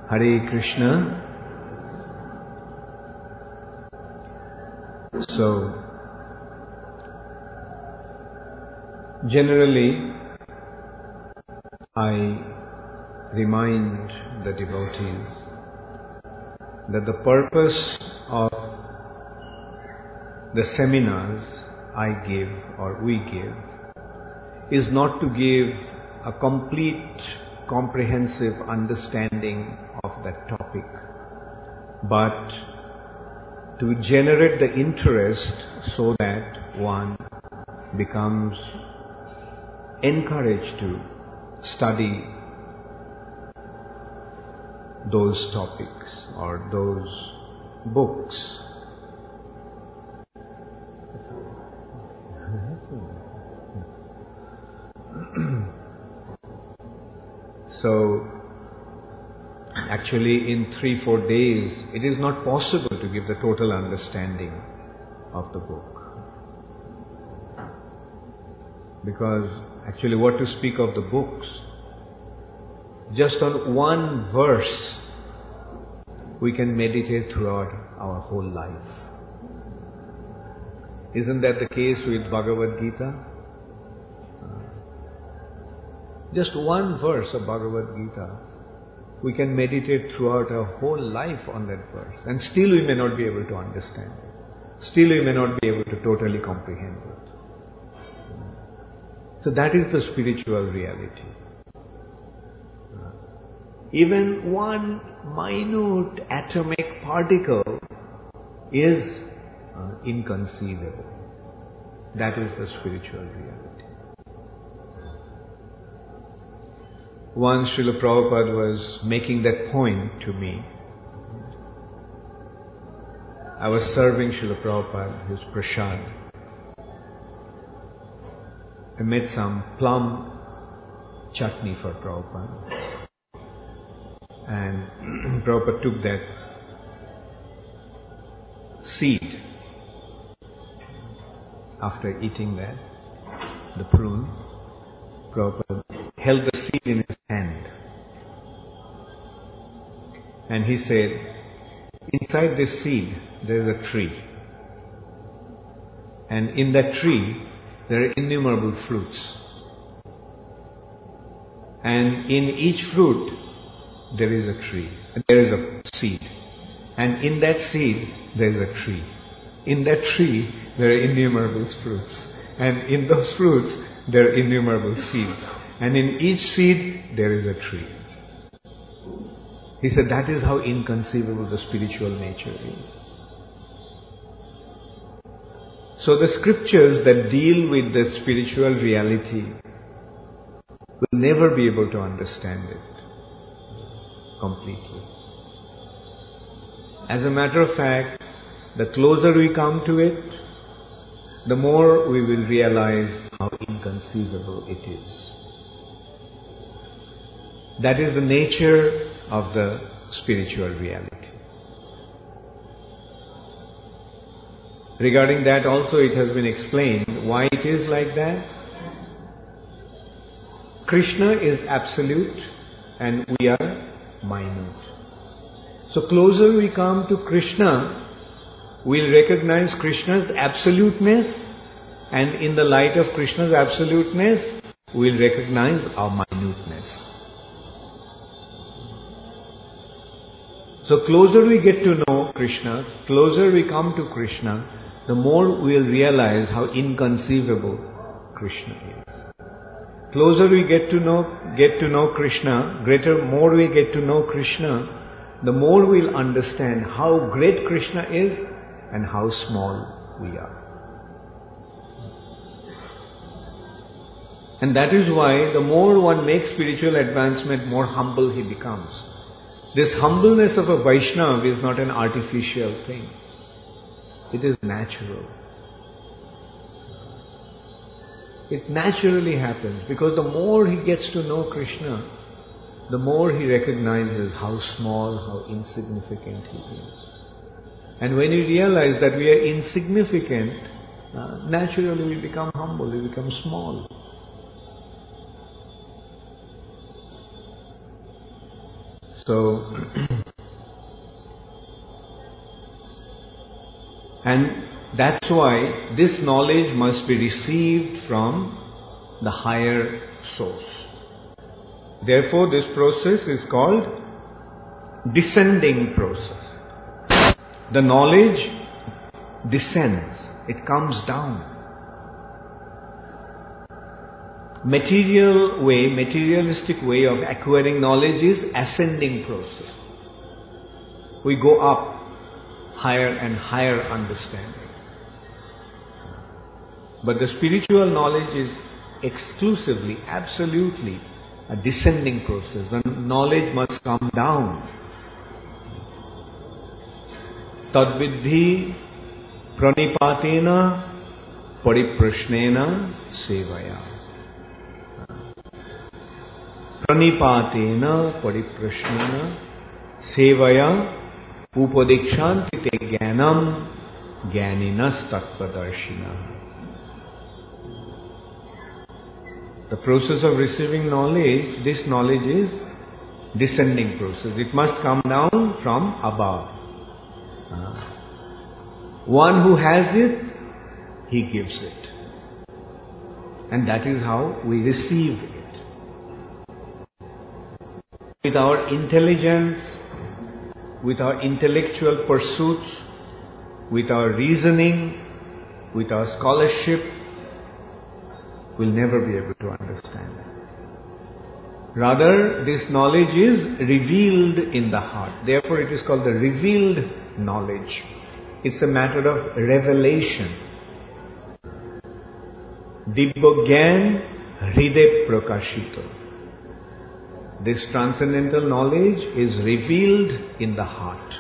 Hare Krishna. So, generally, I remind the devotees that the purpose of the seminars I give or we give is not to give a complete, comprehensive understanding of that topic, but to generate the interest so that one becomes encouraged to study those topics or those books. So, actually in 3-4 days, it is not possible to give the total understanding of the book. Because actually what to speak of the books, just on one verse, we can meditate throughout our whole life. Isn't that the case with Bhagavad Gita? Just one verse of Bhagavad Gita, we can meditate throughout our whole life on that verse, and still we may not be able to understand it. Still we may not be able to totally comprehend it. So that is the spiritual reality. Even one minute atomic particle is inconceivable. That is the spiritual reality. Once Srila Prabhupada was making that point to me. I was serving Srila Prabhupada his prasad. I made some plum chutney for Prabhupada. And Prabhupada took that seed after eating that, the prune. Prabhupada held the seed in his hand. And he said, inside this seed there is a tree. And in that tree there are innumerable fruits. And in each fruit there is a tree. There is a seed. And in that seed there is a tree. In that tree there are innumerable fruits. And in those fruits there are innumerable seeds. And in each seed there is a tree. He said that is how inconceivable the spiritual nature is. So the scriptures that deal with the spiritual reality will never be able to understand it completely. As a matter of fact, the closer we come to it, the more we will realize how inconceivable it is. That is the nature of the spiritual reality. Regarding that also it has been explained why it is like that. Krishna is absolute and we are minute. So closer we come to Krishna, we'll recognize Krishna's absoluteness, and in the light of Krishna's absoluteness, we'll recognize our minuteness. So closer we get to know Krishna, closer we come to Krishna, the more we'll realize how inconceivable Krishna is. Closer we get to know Krishna, more we get to know Krishna, the more we'll understand how great Krishna is and how small we are. And that is why the more one makes spiritual advancement, more humble he becomes. This humbleness of a Vaishnava is not an artificial thing. It is natural. It naturally happens because the more he gets to know Krishna, the more he recognizes how small, how insignificant he is. And when you realize that we are insignificant, naturally we become humble, we become small. So, and that's why this knowledge must be received from the higher source. Therefore, this process is called descending process. The knowledge descends, it comes down. Materialistic way of acquiring knowledge is ascending process. We go up, higher and higher understanding. But the spiritual knowledge is exclusively, absolutely a descending process. The knowledge must come down. Tadviddhi pranipatena pariprashnena sevaya. Pranipatena pariprashnena sevaya upadikshanti te jnanam jnaninas tattvadarshina. The process of receiving knowledge, this knowledge is descending process. It must come down from above. One who has it, he gives it. And that is how we receive it. With our intelligence, with our intellectual pursuits, with our reasoning, with our scholarship, we'll never be able to understand it. Rather, this knowledge is revealed in the heart. Therefore, it is called the revealed knowledge. It's a matter of revelation. Dibbogyan hriday prakashito. This transcendental knowledge is revealed in the heart.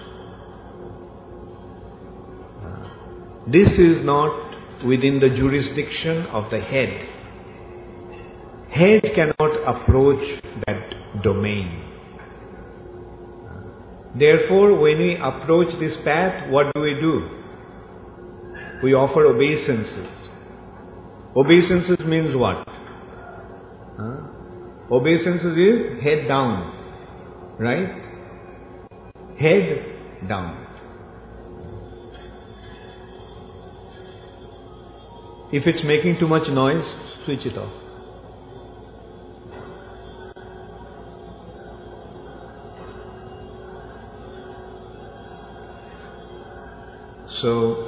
This is not within the jurisdiction of the head. Head cannot approach that domain. Therefore, when we approach this path, what do? We offer obeisances. Obeisances means what? Obeisances is head down. Right? Head down. If it's making too much noise, switch it off. So,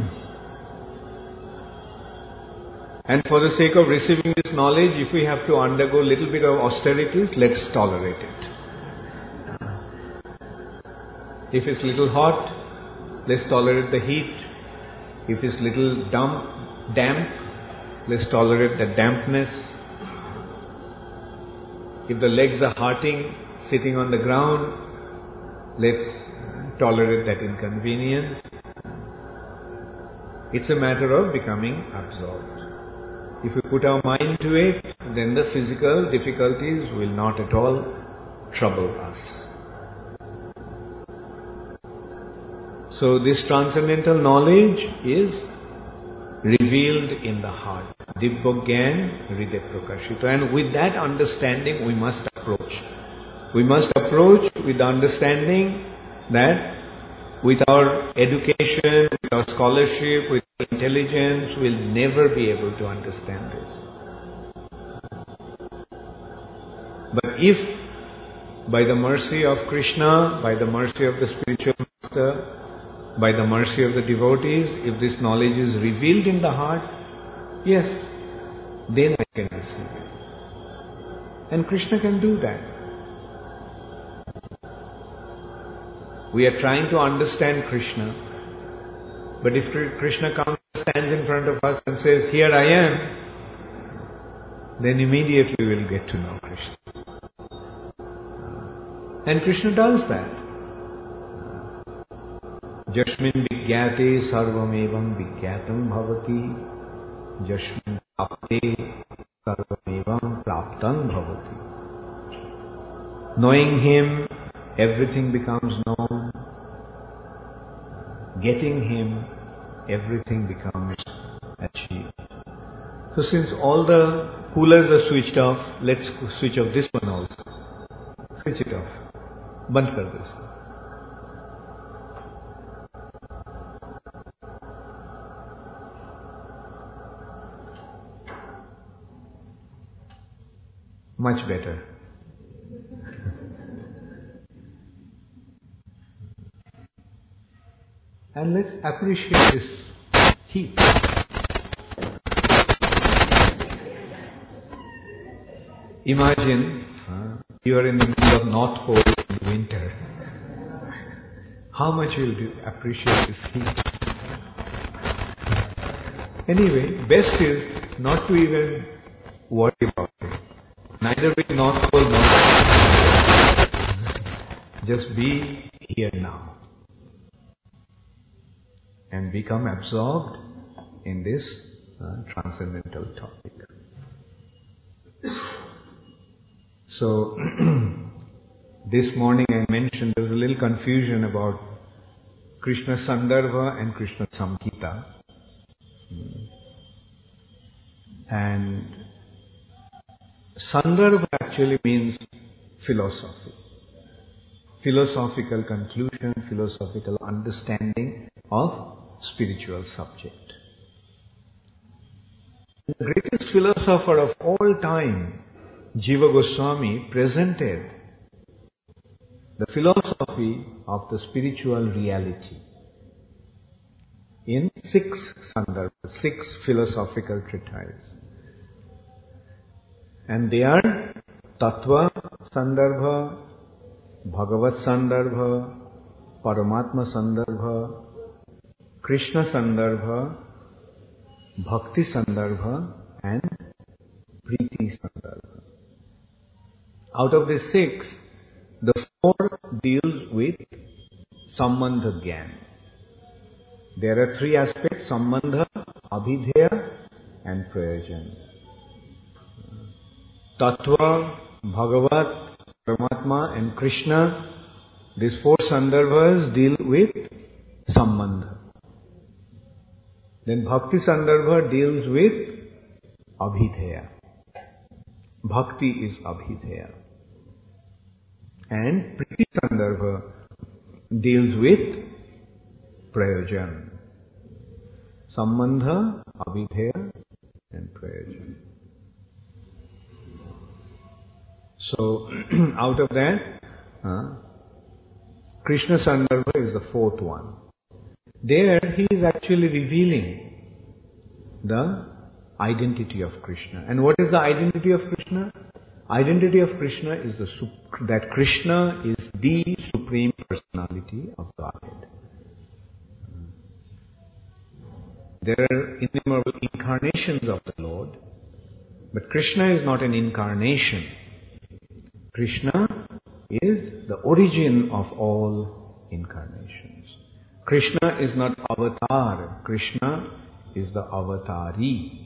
and for the sake of receiving this knowledge, if we have to undergo a little bit of austerities, let's tolerate it. If it's little hot, let's tolerate the heat. If it's little damp, let's tolerate the dampness. If the legs are hurting, sitting on the ground, let's tolerate that inconvenience. It's a matter of becoming absorbed. If we put our mind to it, then the physical difficulties will not at all trouble us. So this transcendental knowledge is revealed in the heart. Dibbogyan hriday prakashito. And with that understanding we must approach. We must approach with the understanding that with our education, with our scholarship, with our intelligence, we'll never be able to understand this. But if, by the mercy of Krishna, by the mercy of the spiritual master, by the mercy of the devotees, if this knowledge is revealed in the heart, yes, then I can receive it. And Krishna can do that. We are trying to understand Krishna, but if Krishna comes, stands in front of us and says, "Here I am," then immediately we'll get to know Krishna. And Krishna does that. Jasmin vigyate sarvamevam vigyatam bhavati. Jasmin prapte sarvamevam praptam bhavati. Knowing Him, everything becomes known. Getting Him, everything becomes achieved. So since all the coolers are switched off, let's switch off this one also. Switch it off. बंद कर दो इसको. Much better. And let's appreciate this heat. Imagine you are in the middle of North Pole in winter. How much will you appreciate this heat? Anyway, best is not to even worry about it. Neither with North Pole nor South Pole. Just be here now. And become absorbed in this transcendental topic. So, this morning I mentioned there was a little confusion about Krishna Sandarbha and Krishna Samhita. And Sandarbha actually means philosophy. Philosophical conclusion, philosophical understanding of spiritual subject. The greatest philosopher of all time, Jiva Goswami, presented the philosophy of the spiritual reality in 6 sandarbhas, 6 philosophical treatises. And they are Tattva Sandarbha, Bhagavat Sandarbha, Paramatma Sandarbha, Krishna Sandarbha, Bhakti Sandarbha and Preeti Sandarbha. Out of the 6, the 4 deals with Sambandha Gyan. There are 3 aspects: Sambandha, Abhidheya and Prayojan. Tattva, Bhagavat, Paramatma and Krishna, these 4 sandarbhas deal with Sambandha. Then Bhakti Sandarbha deals with Abhidheya. Bhakti is Abhidheya. And Preeti Sandarbha deals with Prayojan. Sambandha, Abhidheya and Prayojan. So, out of that, Krishna Sandarbha is the 4th one. There he is actually revealing the identity of Krishna. And what is the identity of Krishna? Identity of Krishna is that Krishna is the Supreme Personality of Godhead. There are innumerable incarnations of the Lord, but Krishna is not an incarnation. Krishna is the origin of all incarnations. Krishna is not avatar. Krishna is the avatari.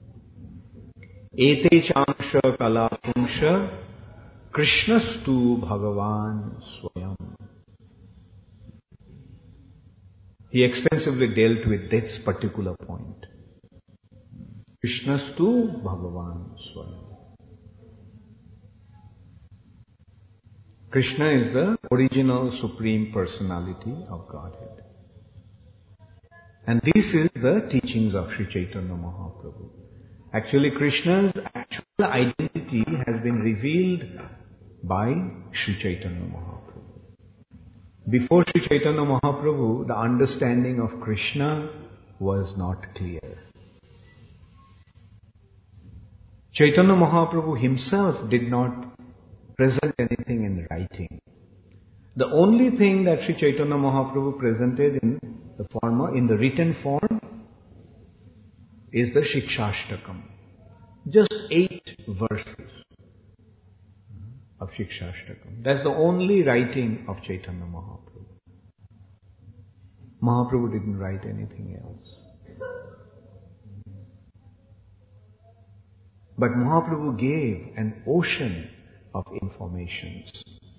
Ete changsha kalapunsha Krishnastu Bhagavan Swayam. He extensively dealt with this particular point. Krishnastu Bhagavan Swayam. Krishna is the original Supreme Personality of Godhead. And this is the teachings of Sri Chaitanya Mahaprabhu. Actually, Krishna's actual identity has been revealed by Sri Chaitanya Mahaprabhu. Before Sri Chaitanya Mahaprabhu, the understanding of Krishna was not clear. Chaitanya Mahaprabhu himself did not present anything in writing. The only thing that Sri Chaitanya Mahaprabhu presented in the written form is the Shikshashtakam. Just 8 verses of Shikshashtakam. That's the only writing of Chaitanya Mahaprabhu. Mahaprabhu didn't write anything else. But Mahaprabhu gave an ocean of informations.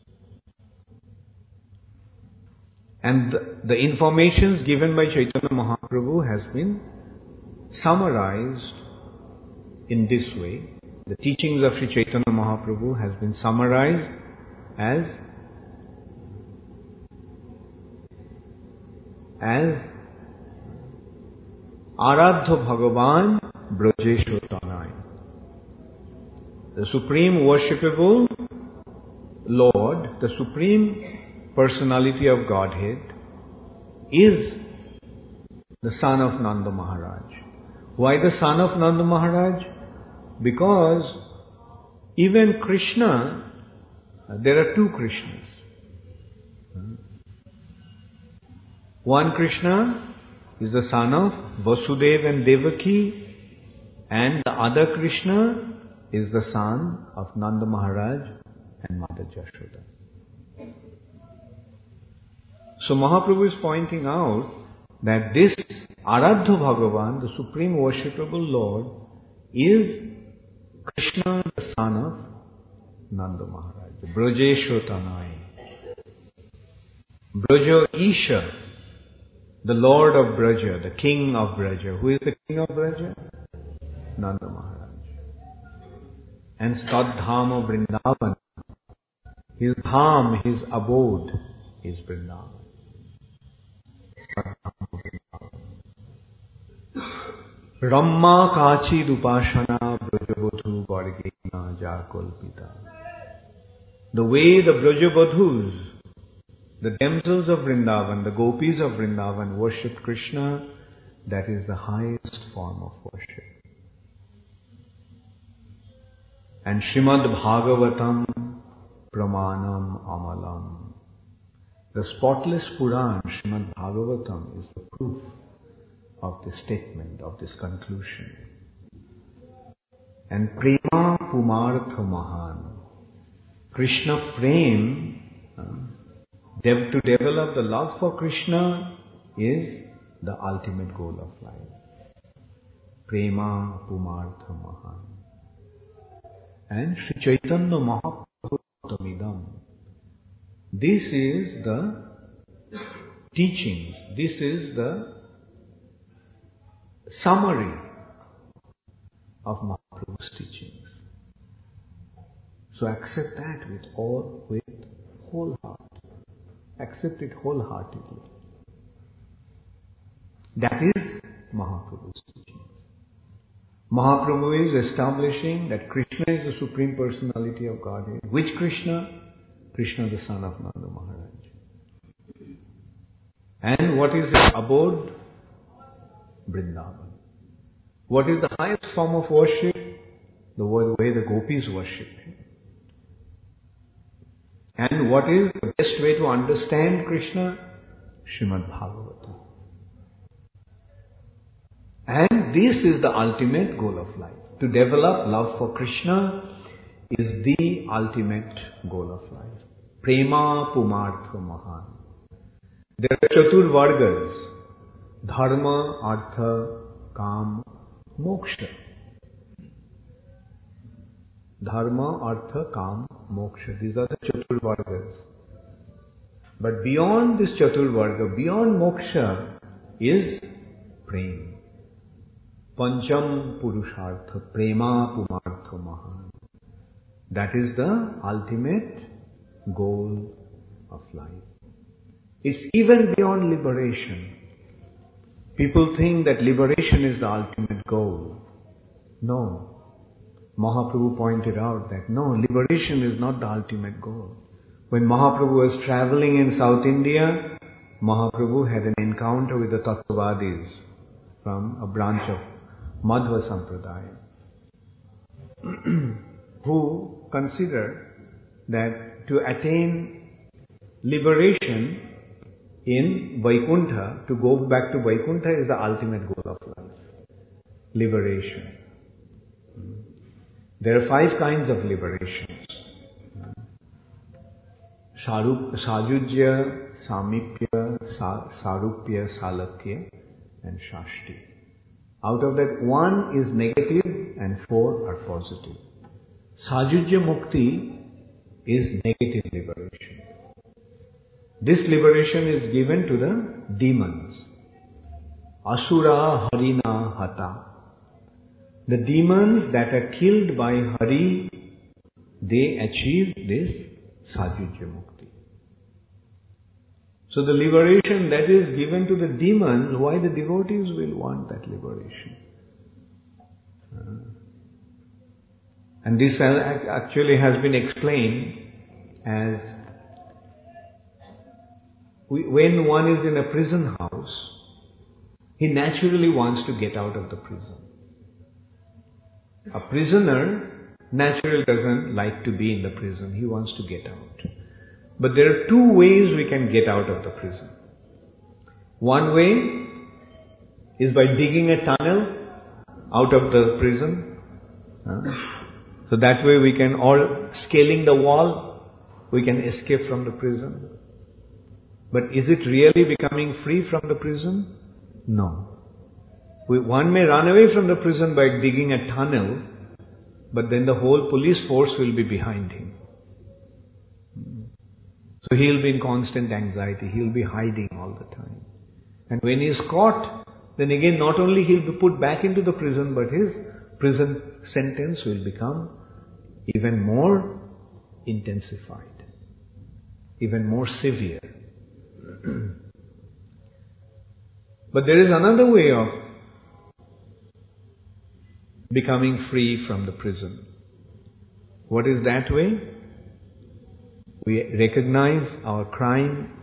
And the informations given by Chaitanya Mahaprabhu has been summarized in this way. The teachings of Sri Chaitanya Mahaprabhu has been summarized as as Aradhya Bhagavan Brajesho Tanai. The Supreme Worshipable Lord, the Supreme Personality of Godhead, is the son of Nanda Maharaj. Why the son of Nanda Maharaj? Because even Krishna, there are two Krishnas. One Krishna is the son of Vasudeva and Devaki, and the other Krishna is the son of Nanda Maharaj and Mother Jashoda. So Mahaprabhu is pointing out that this Aradhya Bhagavan, the Supreme Worshipable Lord, is Krishna, the son of Nanda Maharaj, Brajesho Tanai. Braja Isha, the Lord of Braja, the King of Braja. Who is the King of Braja? Nanda Maharaj. And Stadhama Vrindavan, his dham, his abode is Vrindavan. Ramma Kachi Dupashana Brajabodhu Vargena Jakolpita. The way the Brajabodhus, the damsels of Vrindavan, the gopis of Vrindavan worshipped Krishna, that is the highest form of worship. And Srimad Bhagavatam Pramanam Amalam. The spotless Puran, Srimad Bhagavatam, is the proof of this statement, of this conclusion. And Prema Pumartha Mahan. Krishna Prem, to develop the love for Krishna is the ultimate goal of life. Prema Pumartha Mahan. And Sri Chaitanya Mahaprabhutamidam. This is the teachings, this is the summary of Mahaprabhu's teachings. So accept that with whole heart. Accept it wholeheartedly. That is Mahaprabhu's teaching. Mahaprabhu is establishing that Krishna is the Supreme Personality of Godhead. Which Krishna? Krishna, the son of Nanda Maharaj. And what is his abode? Vrindavan. What is the highest form of worship? The way the gopis worship him. And what is the best way to understand Krishna? Srimad Bhagavatam. And this is the ultimate goal of life. To develop love for Krishna is the ultimate goal of life. Prema Pumartha Mahan. There are Chatur Vargas. Dharma, Artha, Kam, Moksha. Dharma, Artha, Kam, Moksha. These are the Chatur Vargas. But beyond this Chatur Varga, beyond Moksha is Prem. Pancham Purushartha, Prema Pumartha Mahan. That is the ultimate goal of life. It's even beyond liberation. People think that liberation is the ultimate goal. No. Mahaprabhu pointed out that no, liberation is not the ultimate goal. When Mahaprabhu was traveling in South India, Mahaprabhu had an encounter with the Tattvavadis from a branch of Madhva Sampradaya who consider that to attain liberation in Vaikuntha, to go back to Vaikuntha is the ultimate goal of life. Liberation. There are 5 kinds of liberations. Sajujya, Samipya, Sarupya, Salakya and Shashti. Out of that, 1 is negative and 4 are positive. Sajujya Mukti is negative liberation. This liberation is given to the demons. Asura Harina Hata. The demons that are killed by Hari, they achieve this Sajujya Mukti. So the liberation that is given to the demon, why the devotees will want that liberation? And this actually has been explained as when one is in a prison house, he naturally wants to get out of the prison. A prisoner naturally doesn't like to be in the prison. He wants to get out. But there are two ways we can get out of the prison. One way is by digging a tunnel out of the prison. So that way we can, or scaling the wall, we can escape from the prison. But is it really becoming free from the prison? No. One may run away from the prison by digging a tunnel, but then the whole police force will be behind him. So he'll be in constant anxiety, he'll be hiding all the time. And when he is caught, then again not only he'll be put back into the prison, but his prison sentence will become even more intensified, even more severe. But there is another way of becoming free from the prison. What is that way? We recognize our crime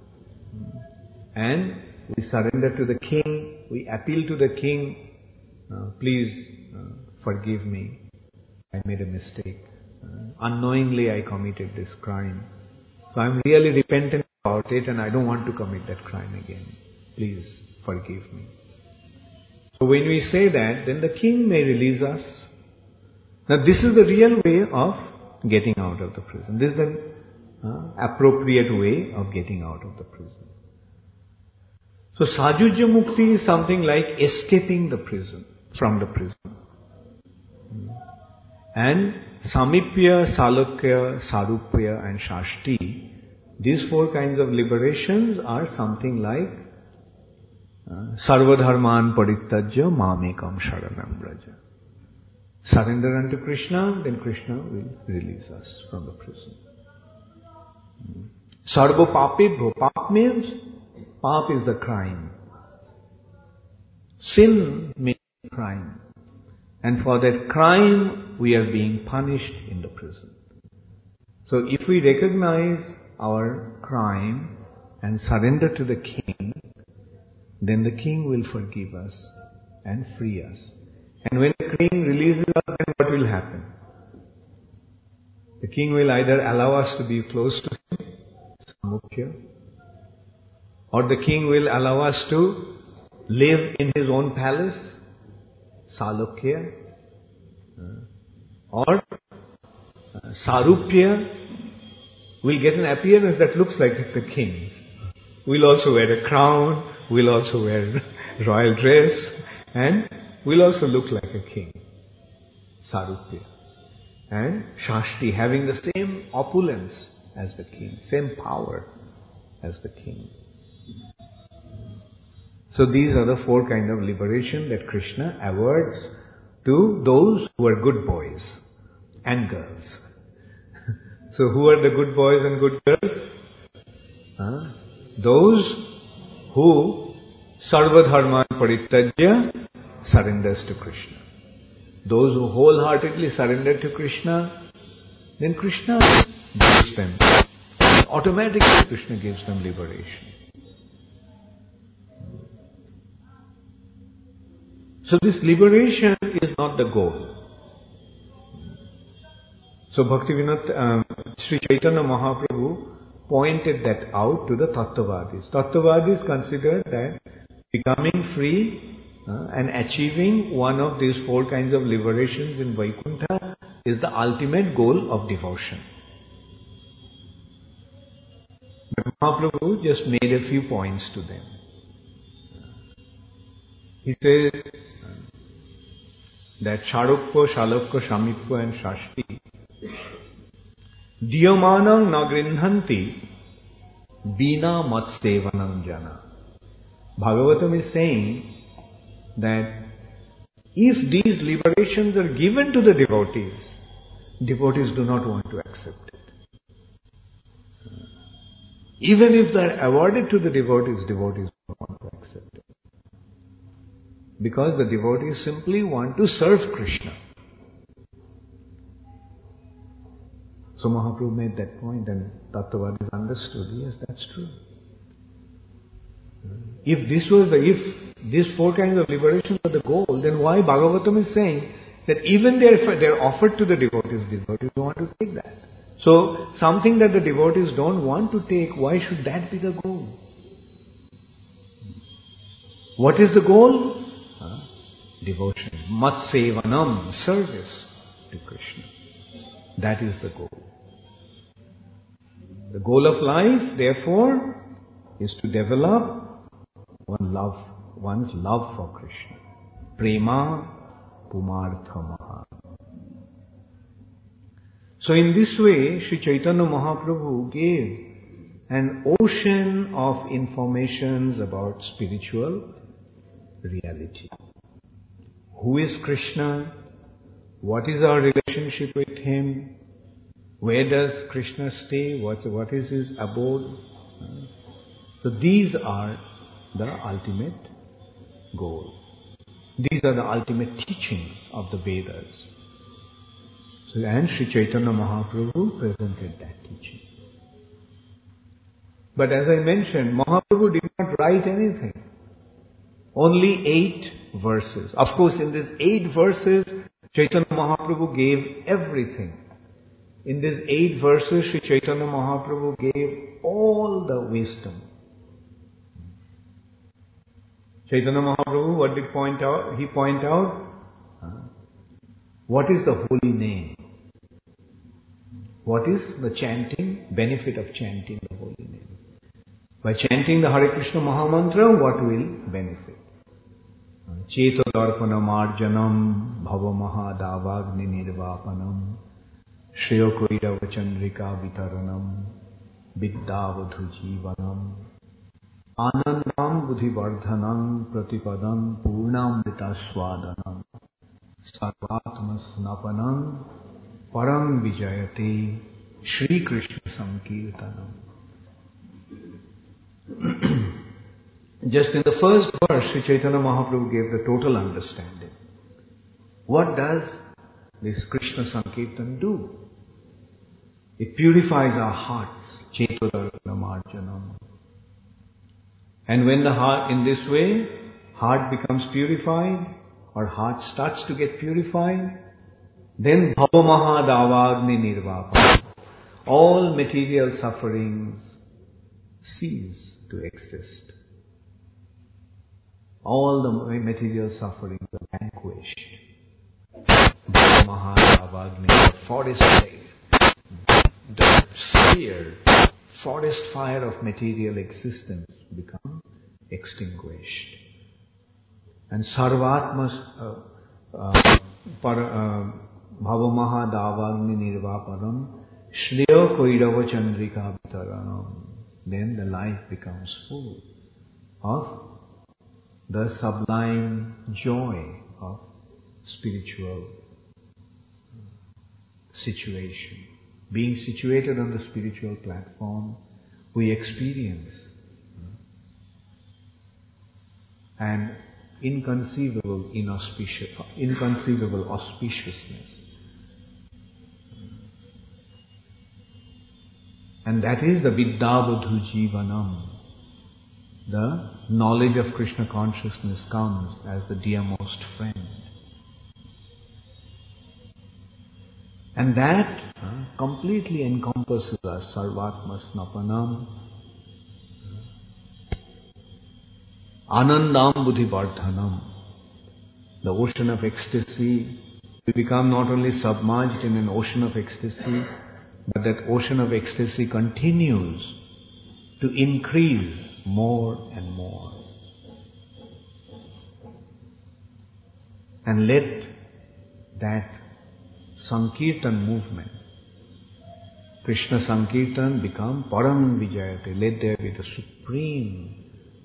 and we surrender to the king. We appeal to the king, please forgive me. I made a mistake. Unknowingly I committed this crime. So I'm really repentant about it and I don't want to commit that crime again. Please forgive me. So when we say that, then the king may release us. Now this is the real way of getting out of the prison. This is the appropriate way of getting out of the prison. So Sajujya Mukti is something like escaping the prison, from the prison. And Samipya, Salokya, Sarupya and Shashti, these four kinds of liberations are something like Sarvadharman Parityajya Mamekam Sharanam Braja. Surrender unto Krishna, then Krishna will release us from the prison. Sarva Papibho. Pap means, pap is the crime. Sin means crime. And for that crime, we are being punished in the prison. So if we recognize our crime and surrender to the king, then the king will forgive us and free us. And when the king releases us, then what will happen? The king will either allow us to be close to him, Samukya, or the king will allow us to live in his own palace, Salokya, or Sarupya. We'll get an appearance that looks like the king. We'll also wear a crown, we'll also wear royal dress, and we'll also look like a king, Sarupya. And Shashti, having the same opulence as the king, same power as the king. So these are the four kinds of liberation that Krishna awards to those who are good boys and girls. So who are the good boys and good girls? Those who Sarvadharman Parityajya surrenders to Krishna. Those who wholeheartedly surrender to Krishna, then Krishna gives them, automatically Krishna gives them liberation. So this liberation is not the goal. So Bhaktivinoda, Sri Chaitanya Mahaprabhu pointed that out to the Tattvavadis. Tattvavadis consider that becoming free and achieving one of these four kinds of liberations in Vaikuntha is the ultimate goal of devotion. But Mahaprabhu just made a few points to them. He said that Sharukya, Shalokya, Samipya and Shashti Diyamanam na grinhanti bina matsevanam jana. Bhagavatam is saying that if these liberations are given to the devotees, devotees do not want to accept it. Even if they are awarded to the devotees don't want to accept it. Because the devotees simply want to serve Krishna. So Mahaprabhu made that point and Tattvavadis understood, yes, that's true. If these four kinds of liberation were the goal, then why Bhagavatam is saying that even they're offered to the devotees don't want to take that. So something that the devotees don't want to take, why should that be the goal? What is the goal? Devotion. Matsevanam, service to Krishna. That is the goal. The goal of life, therefore, is to develop one's love for Krishna. Prema pumarthamaha. So in this way, Sri Chaitanya Mahaprabhu gave an ocean of informations about spiritual reality. Who is Krishna? What is our relationship with Him? Where does Krishna stay? What is His abode? So these are the ultimate goal. These are the ultimate teachings of the Vedas. So, and Sri Chaitanya Mahaprabhu presented that teaching. But as I mentioned, Mahaprabhu did not write anything. Only 8 verses. Of course, in these 8 verses, Chaitanya Mahaprabhu gave everything. In these 8 verses, Sri Chaitanya Mahaprabhu gave all the wisdom. Chaitanya Mahaprabhu, what did point out? He point out, what is the holy name? What is the chanting, benefit of chanting the holy name? By chanting the Hare Krishna Mahamantra, what will benefit? Cheto darpana marjanam bhava mahadavagni nirvapanam shreyo koirava chandrika vitaranam viddavadhu jivanam anandam buddhivardhanam pratipadam purnamrita swadanam sarvatma snapanam param vijayate Shri Krishna Sankirtanam. Just in the first verse, Sri Chaitanya Mahaprabhu gave the total understanding. What does this Krishna Sankirtan do? It purifies our hearts. Chetodarpana marjanam. And when the heart, in this way, heart becomes purified, or heart starts to get purified, then bhavamahadavagni nirvapana. All material sufferings cease to exist. All the material sufferings are vanquished. Bhavamahadavagni, the forest fire, the severe forest fire of material existence become extinguished. And sarvatma bhavamahadavagni nirvapanam shreyo koirava chandrika vitaranam. Then the life becomes full of the sublime joy of spiritual situation. Being situated on the spiritual platform, we experience an inconceivable auspiciousness. And that is the Viddhavadhu Jivanam. The knowledge of Krishna consciousness comes as the dearmost friend. And that completely encompasses us, Sarvatma Snapanam, Anandam Buddhivardhanam, the ocean of ecstasy. We become not only submerged in an ocean of ecstasy, but that ocean of ecstasy continues to increase more and more. And let that Sankirtan movement, Krishna Sankirtan, become Param Vijayate. Let there be the supreme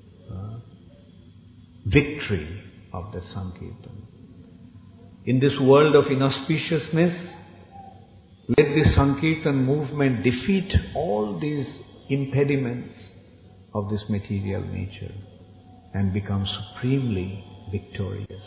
victory of the Sankirtan. In this world of inauspiciousness, let this Sankirtan movement defeat all these impediments of this material nature and become supremely victorious.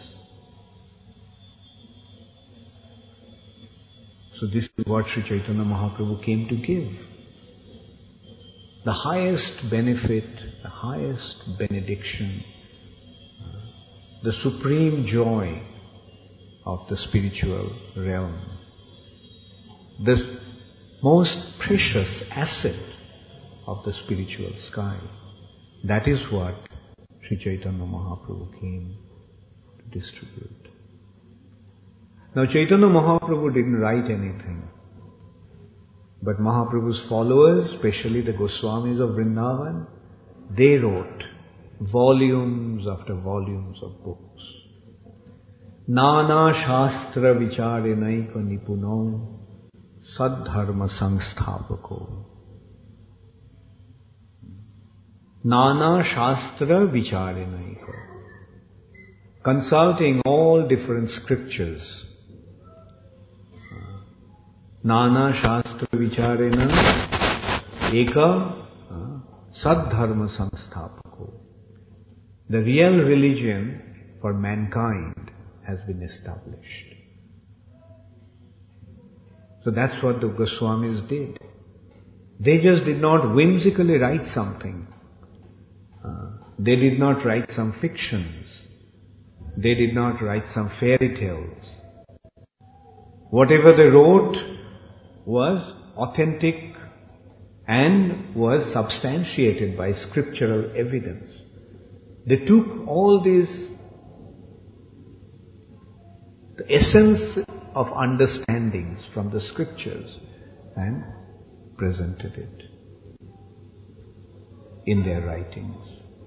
So this is what Sri Chaitanya Mahaprabhu came to give. The highest benefit, the highest benediction, the supreme joy of the spiritual realm. The most precious asset of the spiritual sky. That is what Sri Chaitanya Mahaprabhu came to distribute. Now Chaitanya Mahaprabhu didn't write anything, but Mahaprabhu's followers, especially the Goswamis of Vrindavan, they wrote volumes after volumes of books. Nana Shastra Vicharenaika Nipuno Sadharma Sangsthavako. Nana Shastra Vicharenaika. Consulting all different scriptures. Nana Shastra Vicharena Eka Sadharma Sangsthavako. The real religion for mankind has been established. So that's what the Goswamis did. They just did not whimsically write something. They did not write some fictions. They did not write some fairy tales. Whatever they wrote was authentic and was substantiated by scriptural evidence. They took all these, the essence of understandings from the scriptures and presented it in their writings.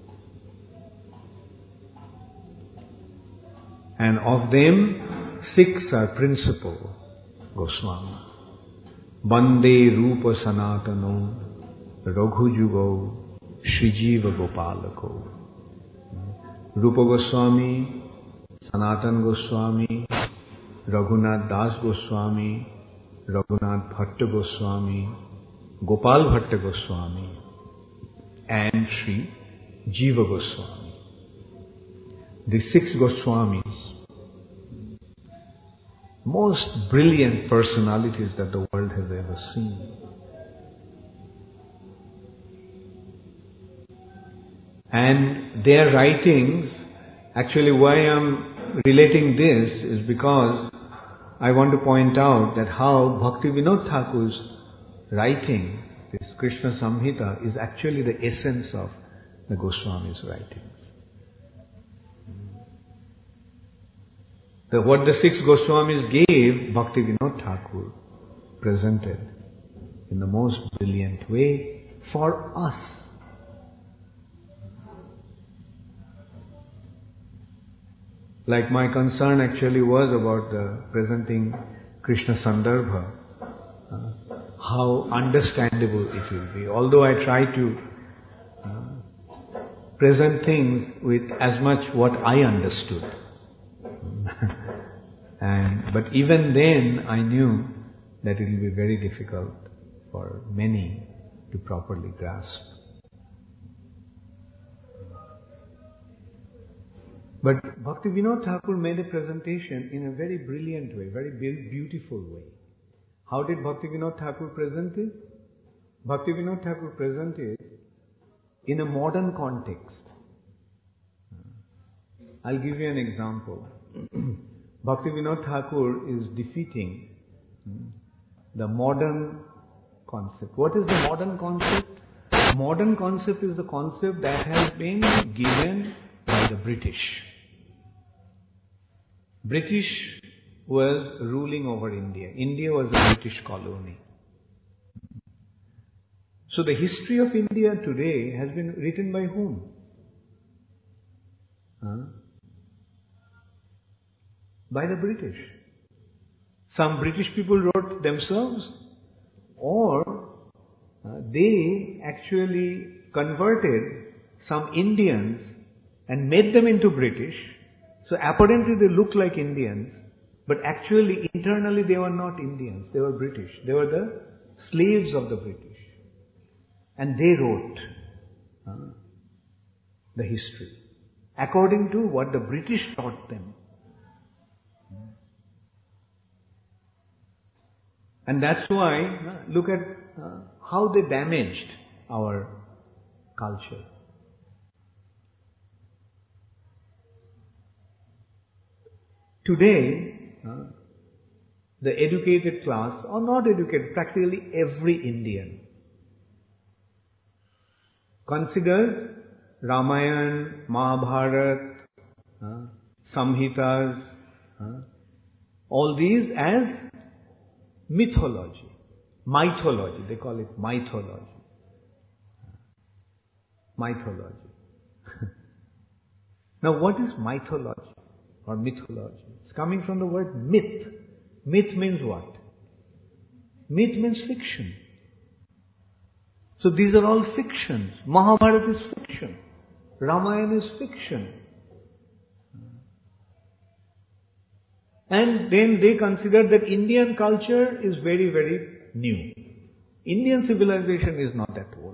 And of them, 6 are principal Goswami. Bande Rupa Sanatano Raghujugo Shrijiva Gopalako. Rupa Goswami, Sanatan Goswami, Raghunath Das Goswami, Raghunath Bhatta Goswami, Gopal Bhatta Goswami, and Sri Jiva Goswami. The 6 Goswamis, most brilliant personalities that the world has ever seen. And their writings, actually why I'm relating this is because I want to point out that how Bhaktivinoda Thakur's writing, this Krishna Samhita, is actually the essence of the Goswami's writings. What the 6 Goswamis gave, Bhaktivinoda Thakur presented in the most brilliant way for us. Like my concern actually was about the presenting Krishna Sandarbha, how understandable it will be. Although I try to present things with as much what I understood. But even then I knew that it will be very difficult for many to properly grasp. But Bhaktivinoda Thakur made a presentation in a very brilliant way, very beautiful way. How did Bhaktivinoda Thakur present it? Bhaktivinoda Thakur presented in a modern context. I'll give you an example. Bhaktivinoda Thakur is defeating the modern concept. What is the modern concept? Modern concept is the concept that has been given by the British. British was ruling over India. India was a British colony. So the history of India today has been written by whom? By the British. Some British people wrote themselves, or they actually converted some Indians and made them into British. So apparently they look like Indians, but actually internally they were not Indians, they were British. They were the slaves of the British. And they wrote the history according to what the British taught them. And that's why, look at how they damaged our culture. Today, the educated class, or not educated, practically every Indian, considers Ramayana, Mahabharata, Samhitas, all these as mythology. Mythology, they call it mythology. Mythology. Now what is mythology or mythology? It's coming from the word myth. Myth means what? Myth means fiction. So these are all fictions. Mahabharata is fiction. Ramayana is fiction. And then they consider that Indian culture is very, very new. Indian civilization is not that old.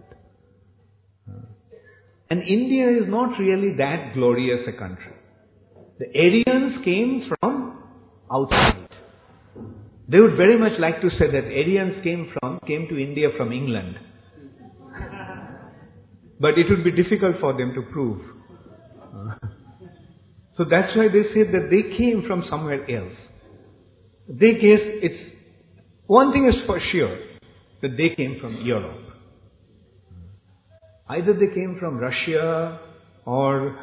And India is not really that glorious a country. The Aryans came from outside. They would very much like to say that Aryans came to India from England. But it would be difficult for them to prove. So that's why they say that they came from somewhere else. They guess one thing is for sure, that they came from Europe. Either they came from Russia or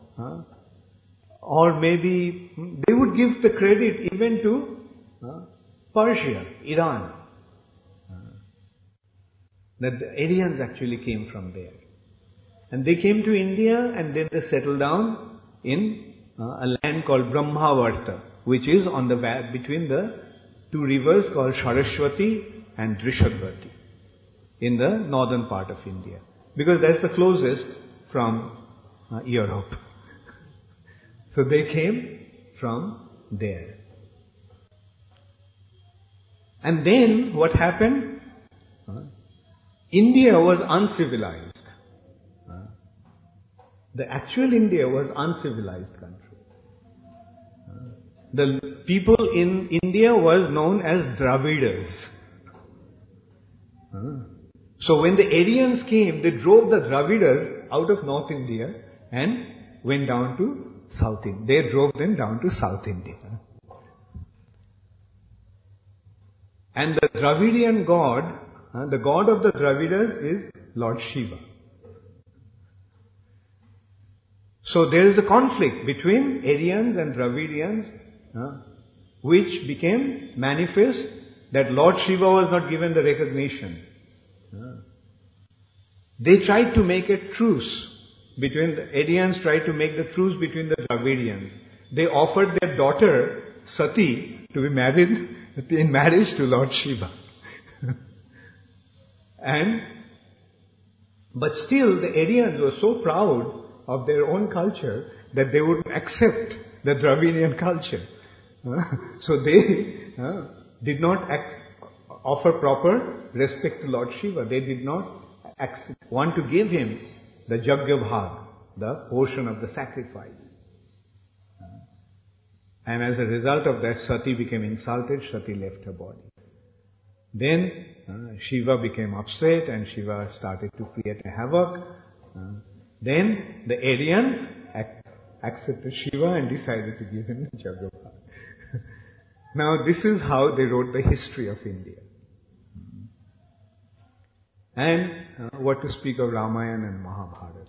maybe they would give the credit even to Persia, Iran. That the Aryans actually came from there. And they came to India and then they settled down in a land called Brahmavarta, which is on the between the two rivers called Saraswati and Drishadvati in the northern part of India. Because that's the closest from Europe. So they came from there. And then what happened? India was uncivilized. The actual India was uncivilized country. The people in India was known as Dravidas. So when the Aryans came, they drove the Dravidas out of North India and went down to South India. They drove them down to South India. And the Dravidian god, the god of the Dravidas is Lord Shiva. So there is a conflict between Aryans and Dravidians, which became manifest that Lord Shiva was not given the recognition. They tried to make a truce between the Aryans, tried to make the truce between the Dravidians. They offered their daughter Sati to be married in marriage to Lord Shiva. But still the Aryans were so proud of their own culture that they wouldn't accept the Dravidian culture. So they did not offer proper respect to Lord Shiva. They did not want to give him the Jagya Bhag, the portion of the sacrifice. And as a result of that, Sati became insulted, Sati left her body. Then Shiva became upset and Shiva started to create a havoc. Then the Aryans accepted Shiva and decided to give him the Jagya Bhag. Now this is how they wrote the history of India. And what to speak of Ramayana and Mahabharata.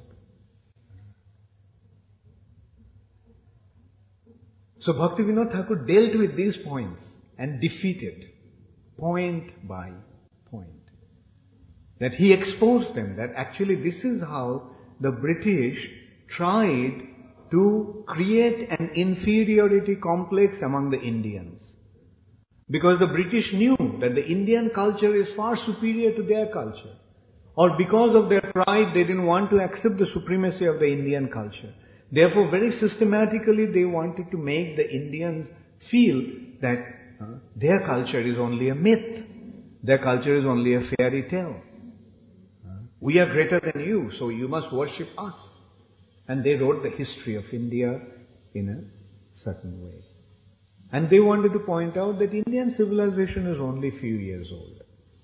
So Bhaktivinoda Thakur dealt with these points and defeated point by point. That he exposed them, that actually this is how the British tried to create an inferiority complex among the Indians. Because the British knew that the Indian culture is far superior to their culture. Or because of their pride, they didn't want to accept the supremacy of the Indian culture. Therefore, very systematically, they wanted to make the Indians feel that their culture is only a myth. Their culture is only a fairy tale. We are greater than you, so you must worship us. And they wrote the history of India in a certain way. And they wanted to point out that Indian civilization is only few years old.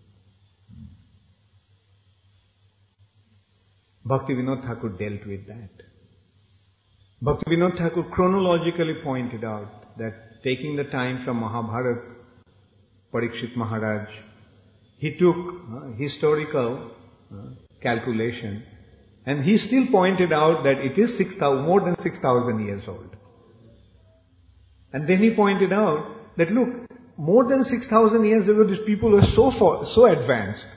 Bhaktivinoda Thakur dealt with that. Bhaktivinoda Thakur chronologically pointed out that taking the time from Mahabharata, Parikshit Maharaj, he took historical calculation, and he still pointed out that it is more than 6,000 years old. And then he pointed out that look, more than 6,000 years ago, these people were so advanced.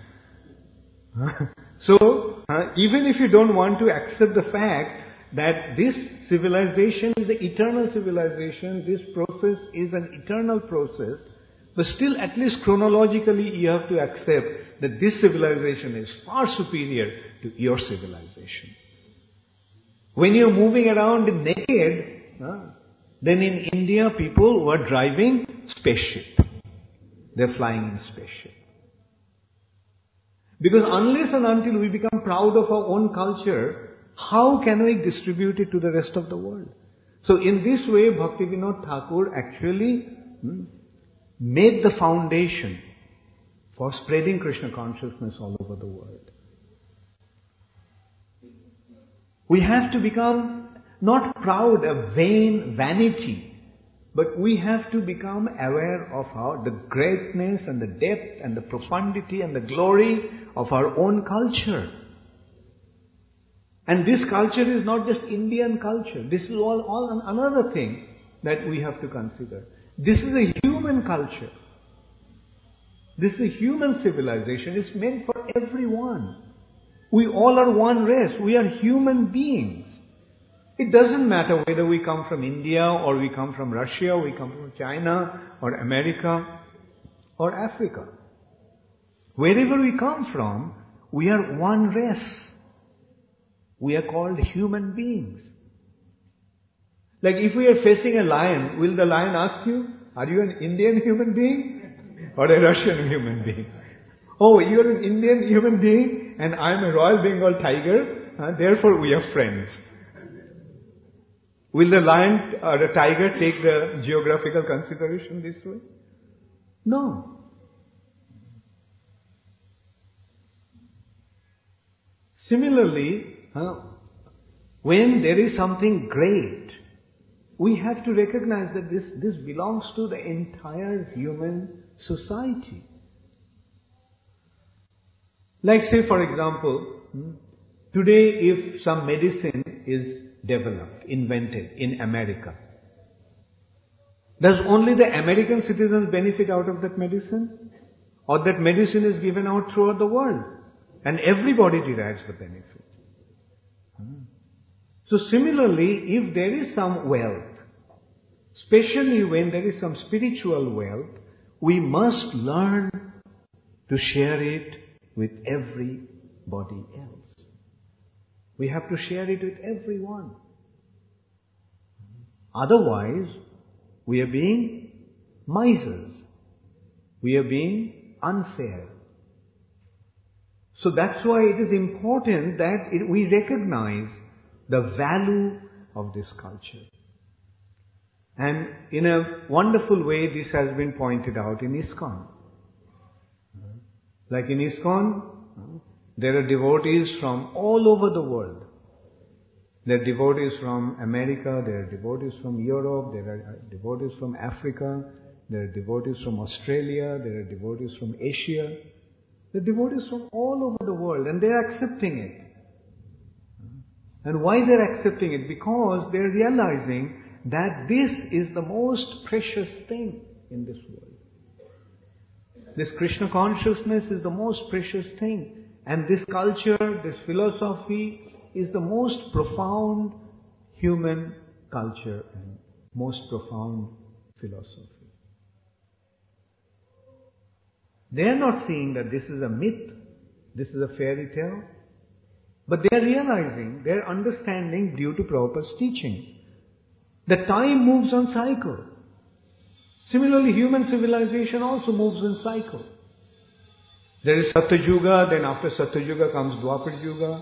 So, even if you don't want to accept the fact that this civilization is an eternal civilization, this process is an eternal process, but still at least chronologically you have to accept that this civilization is far superior to your civilization. When you're moving around naked, then in India people were driving spaceship. They're flying in spaceship. Because unless and until we become proud of our own culture, how can we distribute it to the rest of the world? So in this way, Bhaktivinoda Thakur actually made the foundation for spreading Krishna consciousness all over the world. We have to become not proud, a vain vanity, but we have to become aware of the greatness and the depth and the profundity and the glory of our own culture. And this culture is not just Indian culture. This is all another thing that we have to consider. This is a human culture. This is a human civilization. It's meant for everyone. We all are one race. We are human beings. It doesn't matter whether we come from India or we come from Russia, or we come from China or America or Africa. Wherever we come from, we are one race. We are called human beings. Like if we are facing a lion, will the lion ask you, are you an Indian human being or a Russian human being? Oh, you are an Indian human being and I am a Royal Bengal tiger, therefore we are friends. Will the lion or the tiger take the geographical consideration this way? No. Similarly, when there is something great, we have to recognize that this belongs to the entire human society. Like say for example, today if some medicine is developed, invented in America, does only the American citizens benefit out of that medicine? Or that medicine is given out throughout the world and everybody derives the benefit? So similarly, if there is some wealth, especially when there is some spiritual wealth, we must learn to share it with everybody else. We have to share it with everyone. Otherwise, we are being misers. We are being unfair. So that's why it is important that we recognize the value of this culture. And in a wonderful way, this has been pointed out in ISKCON. Like in ISKCON, there are devotees from all over the world. There are devotees from America, there are devotees from Europe, there are devotees from Africa, there are devotees from Australia, there are devotees from Asia. There are devotees from all over the world and they are accepting it. And why they are accepting it? Because they are realizing that this is the most precious thing in this world. This Krishna consciousness is the most precious thing. And this culture, this philosophy is the most profound human culture and most profound philosophy. They are not seeing that this is a myth, this is a fairy tale, but they are realizing, they are understanding due to Prabhupada's teaching. The time moves on cycle. Similarly, human civilization also moves in cycle. There is Satyuga, then after Satyuga comes Dwapar Yuga.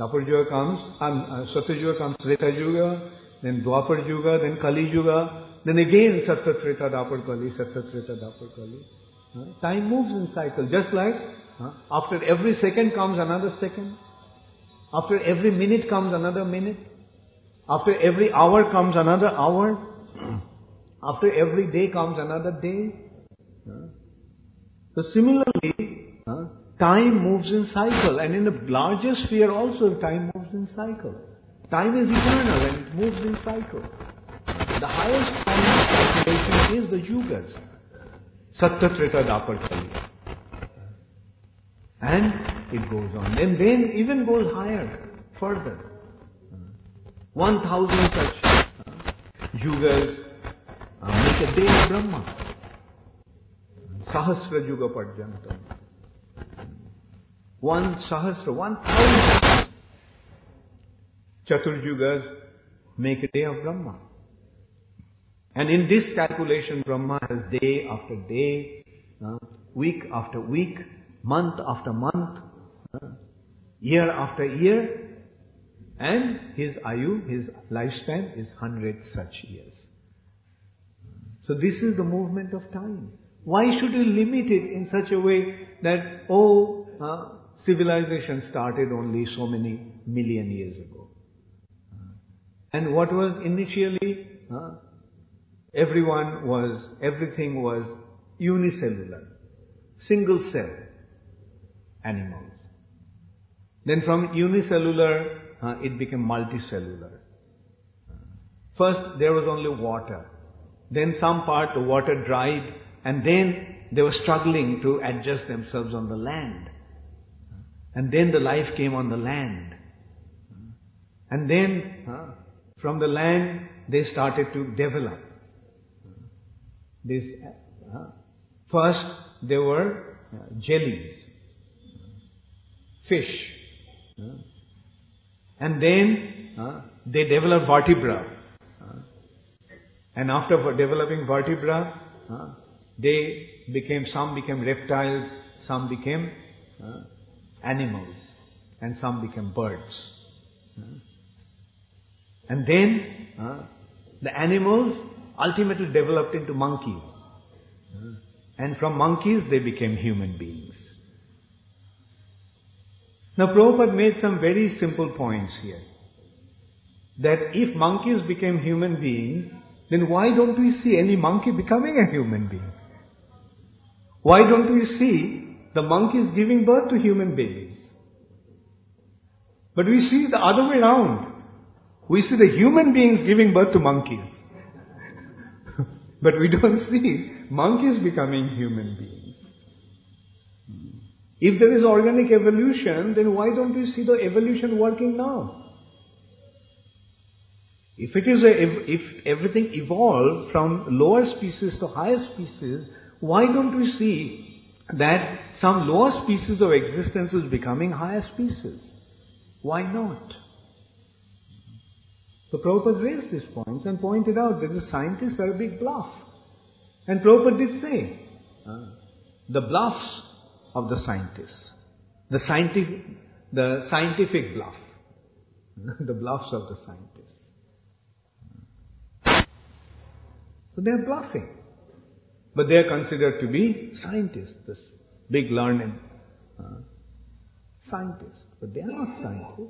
Satyuga comes Treta Yuga, then Dwapar Yuga, then Kali Yuga, then again Satya Treta Dwapar Kali, Satya Treta Dwapar Kali. Time moves in cycle, just like after every second comes another second. After every minute comes another minute. After every hour comes another hour. After every day comes another day. So similarly, time moves in cycle, and in the larger sphere also time moves in cycle. Time is eternal and it moves in cycle. The highest form of calculation is the yugas. Satya Treta Dwapar Kali. And it goes on. And then even goes higher, further. 1,000 such yugas make a day of Brahma. Sahasra Yuga Parjantam. 1,000 Chaturjugas make a day of Brahma. And in this calculation, Brahma has day after day, week after week, month after month, year after year, and his ayu, his lifespan is 100 such years. So this is the movement of time. Why should you limit it in such a way that, civilization started only so many million years ago? And what was initially, everything was unicellular, single cell animals. Then from unicellular, it became multicellular. First there was only water. Then some part the water dried, and then they were struggling to adjust themselves on the land. And then the life came on the land. And then from the land they started to develop. First they were jellies, fish. And then they developed vertebra. And after developing vertebra, some became reptiles, some became animals, and some became birds. And then the animals ultimately developed into monkeys. And from monkeys they became human beings. Now Prabhupada made some very simple points here. That if monkeys became human beings, then why don't we see any monkey becoming a human being? Why don't we see the monkeys giving birth to human babies? But we see the other way around. We see the human beings giving birth to monkeys. But we don't see monkeys becoming human beings. If there is organic evolution, then why don't we see the evolution working now? If everything evolved from lower species to higher species, why don't we see that some lower species of existence is becoming higher species? Why not? So Prabhupada raised these points and pointed out that the scientists are a big bluff. And Prabhupada did say, the bluffs of the scientists, the scientific bluff, the bluffs of the scientists. So they are bluffing. But they are considered to be scientists, this big learned scientists. But they are not scientists.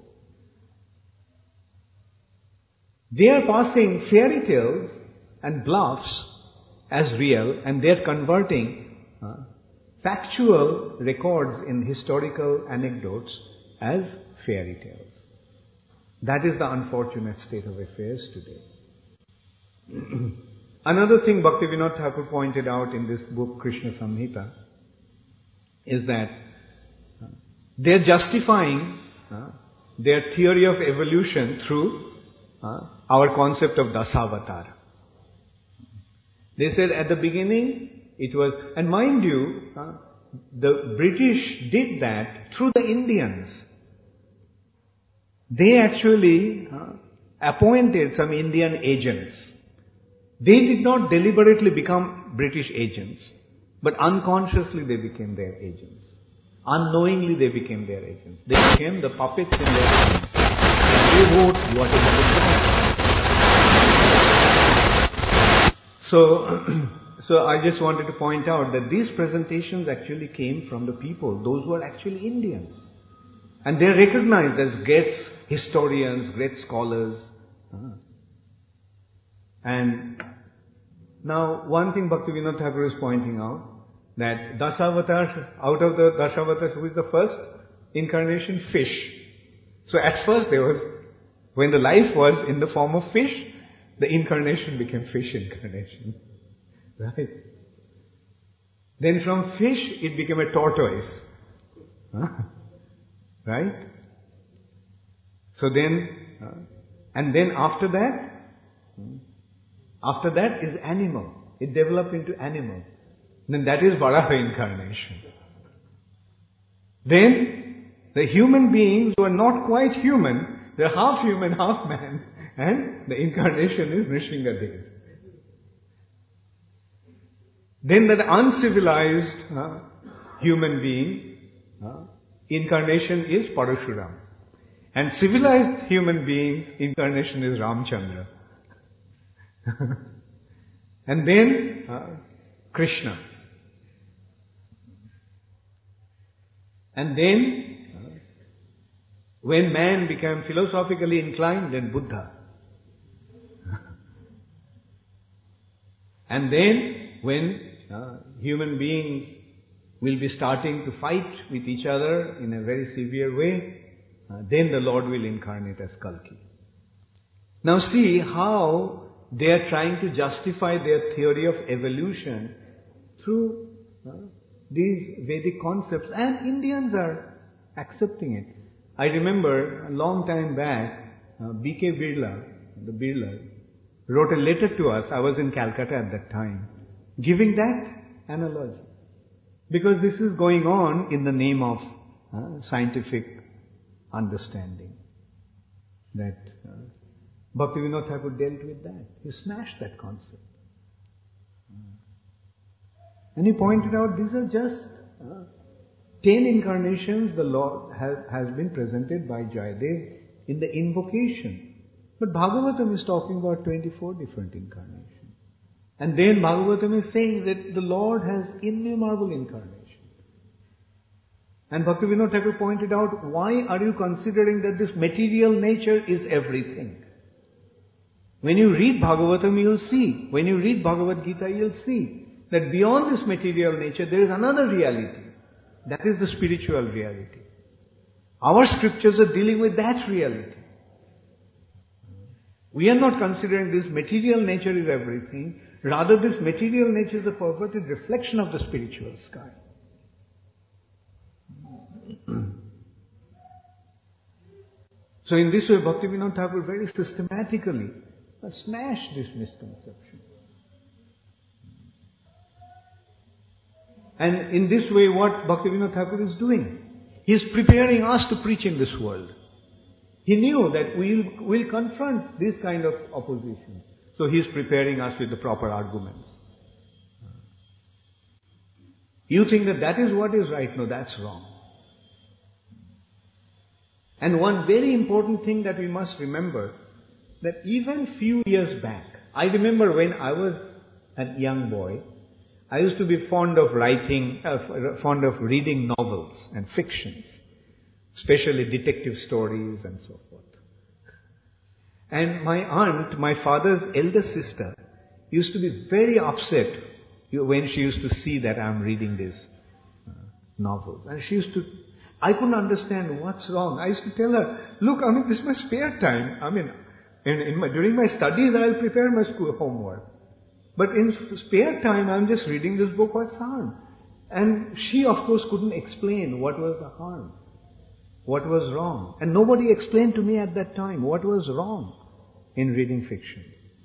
They are passing fairy tales and bluffs as real, and they are converting factual records in historical anecdotes as fairy tales. That is the unfortunate state of affairs today. Another thing Bhaktivinoda Thakur pointed out in this book, Krishna Samhita, is that they are justifying their theory of evolution through our concept of Dasavatar. They said at the beginning it was, and mind you, the British did that through the Indians. They actually appointed some Indian agents. They did not deliberately become British agents, but unconsciously they became their agents. Unknowingly they became their agents. They became the puppets in their hands. They wrote whatever they wanted. So I just wanted to point out that these presentations actually came from the people, those who are actually Indians. And they are recognized as great historians, great scholars. And now one thing Bhaktivinoda Thakur is pointing out, that Dasavatars, out of the Dasavatars, who is the first incarnation? Fish. So at first when the life was in the form of fish, the incarnation became fish incarnation. Right? Then from fish, it became a tortoise. Right? So then, and then after that is animal. It developed into animal. Then that is Varaha incarnation. Then the human beings who are not quite human, they're half human, half man, and the incarnation is Nrsingadev. Then that uncivilized human being, incarnation is Parashuram. And civilized human being, incarnation is Ramchandra. And then Krishna. And then, when man became philosophically inclined, then Buddha. And then, when human beings will be starting to fight with each other in a very severe way, then the Lord will incarnate as Kalki. Now see how they are trying to justify their theory of evolution through these Vedic concepts, and Indians are accepting it. I remember a long time back, B.K. Birla, the Birla, wrote a letter to us. I was in Calcutta at that time, giving that analogy. Because this is going on in the name of scientific understanding. That Bhaktivinoda Thakur dealt with that. He smashed that concept. And he pointed out these are just 10 incarnations the Lord has been presented by Jayadev in the invocation. But Bhagavatam is talking about 24 different incarnations. And then Bhagavatam is saying that the Lord has innumerable incarnations. And Bhaktivinoda Thakur pointed out, why are you considering that this material nature is everything? When you read Bhagavatam, you'll see. When you read Bhagavad Gita, you'll see that beyond this material nature, there is another reality. That is the spiritual reality. Our scriptures are dealing with that reality. We are not considering this material nature is everything. Rather, this material nature is a perverted reflection of the spiritual sky. So in this way, Bhaktivinoda Thakur very systematically smashed this misconception. And in this way, what Bhaktivinoda Thakur is doing, he is preparing us to preach in this world. He knew that we will confront this kind of opposition. So he is preparing us with the proper arguments. You think that that is what is right? No, that's wrong. And one very important thing that we must remember, that even few years back, I remember when I was a young boy, I used to be fond of reading novels and fictions, especially detective stories and so forth. And my aunt, my father's elder sister, used to be very upset when she used to see that I'm reading these novels. And I couldn't understand what's wrong. I used to tell her, look, this is my spare time. During my studies, I'll prepare my school homework. But in spare time, I'm just reading this book, what's harm? And she, of course, couldn't explain what was the harm, what was wrong. And nobody explained to me at that time what was wrong in reading fiction.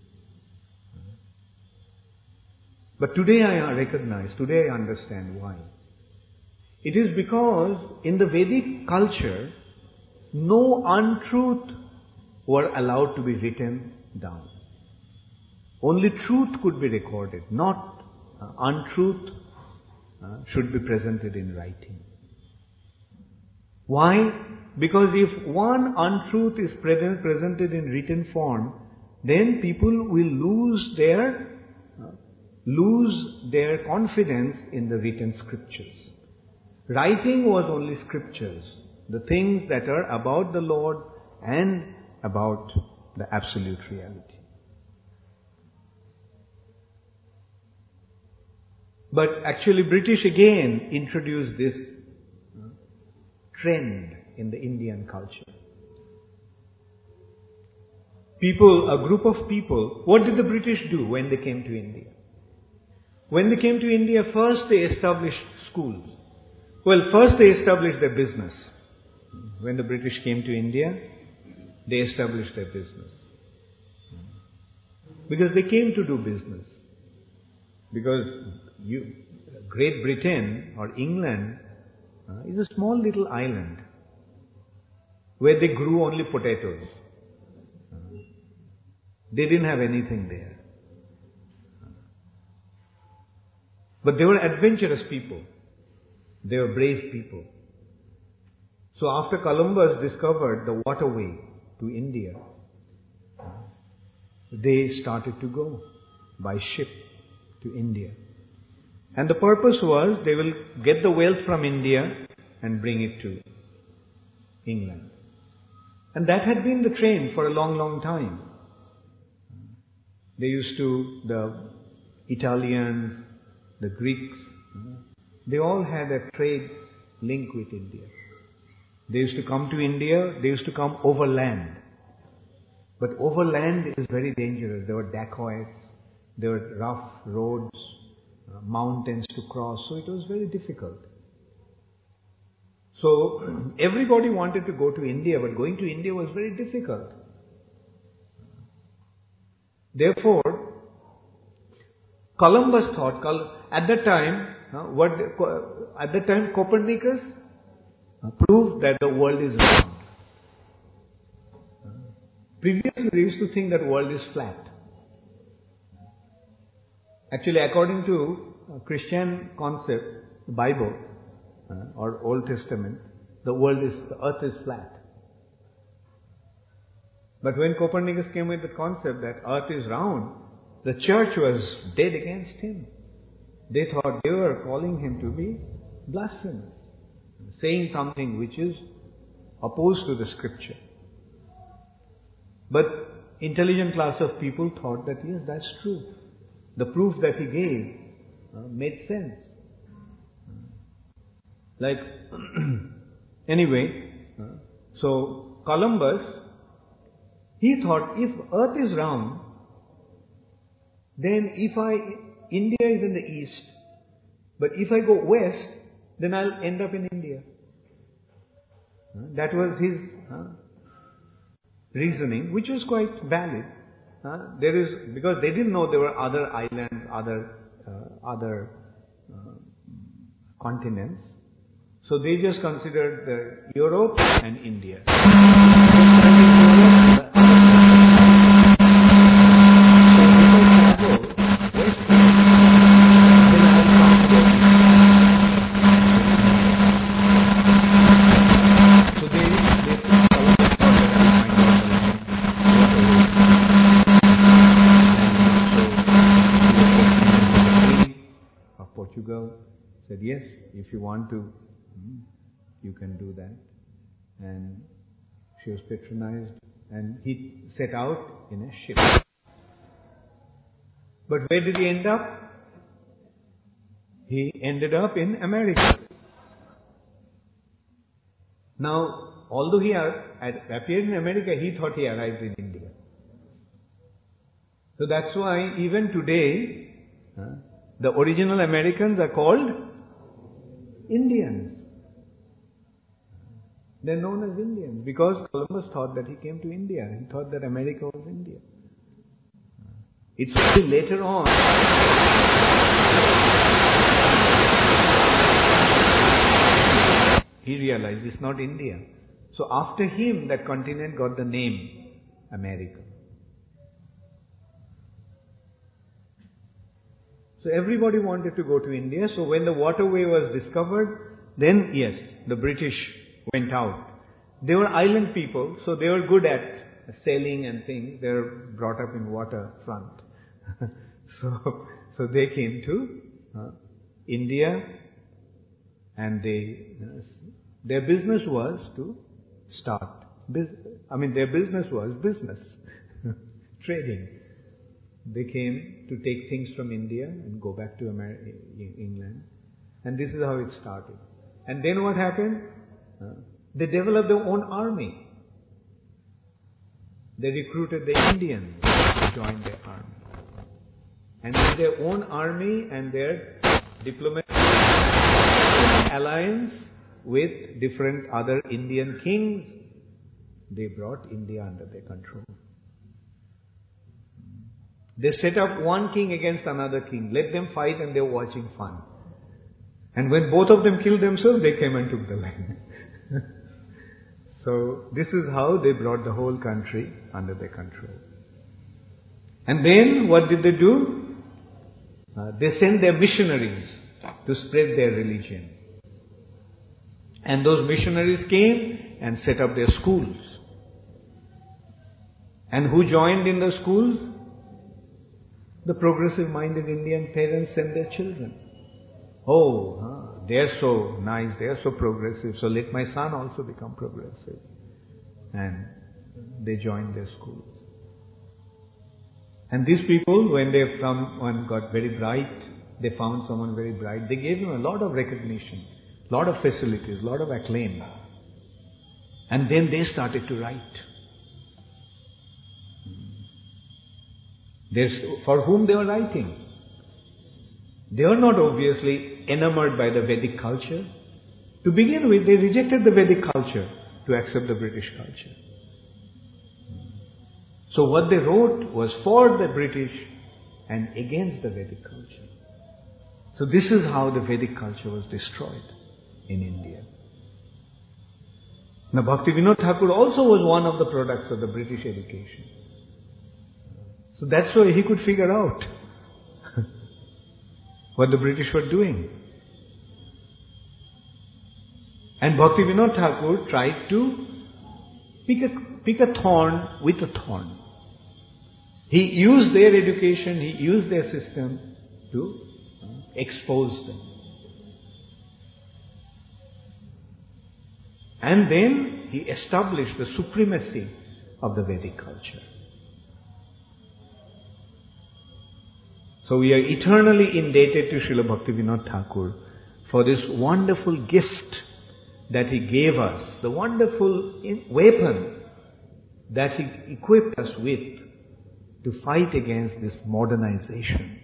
But today I recognize, today I understand why. It is because in the Vedic culture, no untruth were allowed to be written down. Only truth could be recorded, not untruth should be presented in writing. Why? Because if one untruth is presented in written form, then people will lose their confidence in the written scriptures. Writing was only scriptures, the things that are about the Lord and about the absolute reality. But actually British again introduced this trend in the Indian culture. A group of people, what did the British do when they came to India? When they came to India, first they established schools. Well, first they established their business. When the British came to India, they established their business. Because they came to do business. Because Great Britain or England is a small little island where they grew only potatoes. They didn't have anything there. But they were adventurous people. They were brave people. So after Columbus discovered the waterway to India, they started to go by ship to India. And the purpose was they will get the wealth from India and bring it to England. And that had been the trend for a long, long time. The Italians, the Greeks, they all had a trade link with India. They used to come to India, they used to come overland. But overland is very dangerous. There were dacoits, there were rough roads, mountains to cross, so it was very difficult. So everybody wanted to go to India, but going to India was very difficult. Therefore, Columbus thought, at that time Copernicus proved that the world is round. Previously they used to think that the world is flat. Actually, according to Christian concept, the Bible or Old Testament, the earth is flat. But when Copernicus came with the concept that earth is round, the church was dead against him. They thought they were calling him to be blasphemous, saying something which is opposed to the scripture. But intelligent class of people thought that yes, that's true. The proof that he gave made sense. Anyway, so Columbus, he thought if earth is round, then India is in the east, but if I go west, then I'll end up in India. That was his reasoning, which was quite valid. Because they didn't know there were other islands, other continents. So they just considered Europe and India. Portugal said, yes, if you want to, you can do that. And she was patronized, and he set out in a ship. But where did he end up? He ended up in America. Now, although he appeared in America, he thought he arrived in India. So that's why even today, the original Americans are called Indians. They're known as Indians because Columbus thought that he came to India. He thought that America was India. It's only later on he realized it's not India. So after him, that continent got the name America. So everybody wanted to go to India. So when the waterway was discovered, then yes, the British went out. They were island people, so they were good at sailing and things. They were brought up in waterfront. So they came to India, and their business was to start. Their business was business, trading. They came to take things from India and go back to England. And this is how it started. And then what happened? They developed their own army. They recruited the Indians to join their army. And with their own army and their diplomatic alliance with different other Indian kings, they brought India under their control. They set up one king against another king, let them fight, and they were watching fun. And when both of them killed themselves, they came and took the land. So this is how they brought the whole country under their control. And then what did they do? They sent their missionaries to spread their religion. And those missionaries came and set up their schools. And who joined in the schools? The progressive-minded Indian parents sent their children. They're so nice, they're so progressive, so let my son also become progressive. And they joined their schools. And these people, when one got very bright, they found someone very bright, they gave him a lot of recognition, a lot of facilities, a lot of acclaim. And then they started to write. For whom they were writing? They were not obviously enamored by the Vedic culture. To begin with, they rejected the Vedic culture to accept the British culture. So what they wrote was for the British and against the Vedic culture. So this is how the Vedic culture was destroyed in India. Now Bhaktivinoda Thakur also was one of the products of the British education. So that's why he could figure out what the British were doing. And Bhaktivinoda Thakur tried to pick a thorn with a thorn. He used their education, he used their system to expose them. And then he established the supremacy of the Vedic culture. So we are eternally indebted to Srila Bhaktivinoda Thakur for this wonderful gift that he gave us, the wonderful weapon that he equipped us with to fight against this modernization.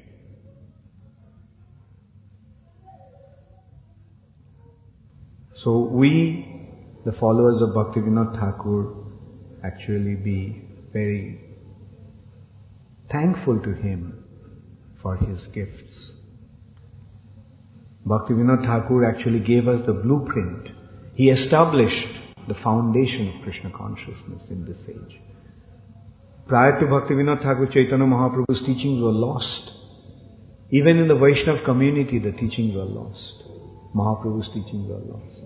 So we, the followers of Bhaktivinoda Thakur, actually be very thankful to him for his gifts. Bhaktivinoda Thakur actually gave us the blueprint. He established the foundation of Krishna consciousness in this age. Prior to Bhaktivinoda Thakur, Chaitanya Mahaprabhu's teachings were lost. Even in the Vaishnava community, the teachings were lost. Mahaprabhu's teachings were lost.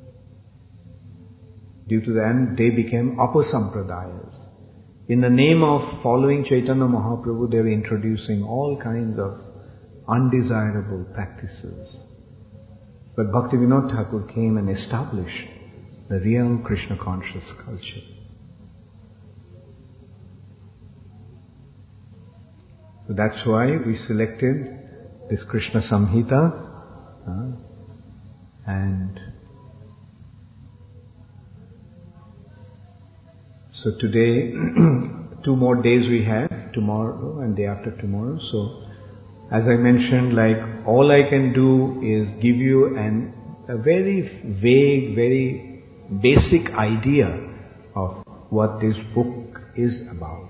Due to that, they became apasampradayas. In the name of following Chaitanya Mahaprabhu, they were introducing all kinds of undesirable practices. But Bhaktivinoda Thakur came and established the real Krishna conscious culture. So that's why we selected this Krishna Samhita, and so today, 2 more days we have, tomorrow and day after tomorrow. So, as I mentioned, all I can do is give you a very vague, very basic idea of what this book is about,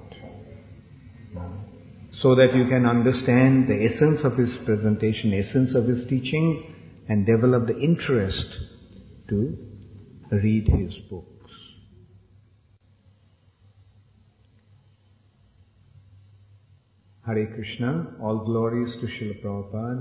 so that you can understand the essence of his presentation, essence of his teaching, and develop the interest to read his books. Hare Krishna, all glories to Srila Prabhupada.